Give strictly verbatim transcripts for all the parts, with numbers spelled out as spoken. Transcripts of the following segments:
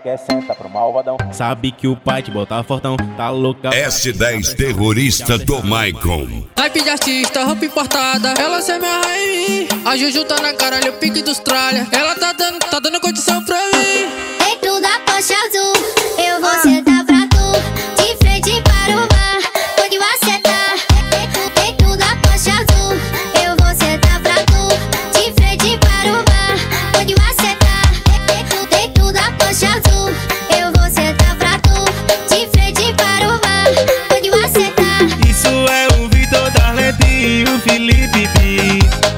quer senta pro malvadão. Sabe que o pai te botar fortão, tá louca. S dez terrorista do Maicon. Naipe de artista, roupa importada, ela se amarra em mim. A Juju tá na caralho, o pique dos tralha. Ela tá dando, tá dando condição pra mim. Dentro da Porsche azul, eu vou sentar pra tu, de frente para o bar, onde você tá. Dentro da Porsche azul, eu vou sentar pra tu, de frente para o bar, onde você tá. Dentro da Porsche azul, eu vou sentar pra tu, de frente para o bar, onde você tá. Isso é o Vitor Darlete e o Felipe B.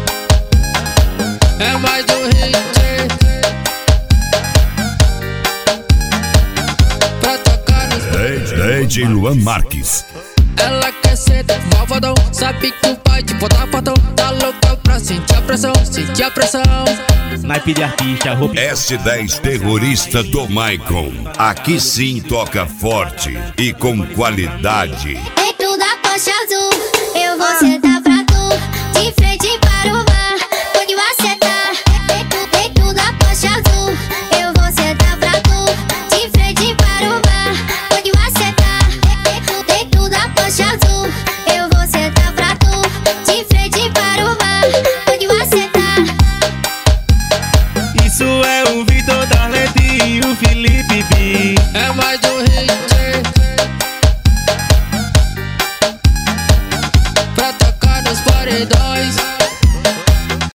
É mais um hit pra tocar nos D J Luan Marques. Ela quer ser malvadão, sabe que o pai te botar fortão. Tá louca pra sentir a pressão, sentir a pressão. Naipe de artista, roupa. S dez terrorista do Maicon. Aqui sim toca forte e com qualidade. Dentro da Porsche azul, eu vou sentar pra tu, de frente para o bar, onde você tá. Dentro da Porsche azul, eu vou sentar pra tu, de frente para o bar, onde você tá. Dentro da Porsche azul, eu vou sentar pra tu, de frente para o bar, onde você tá. Isso é o Vitor Darlete e o Felipe B. É mais um hit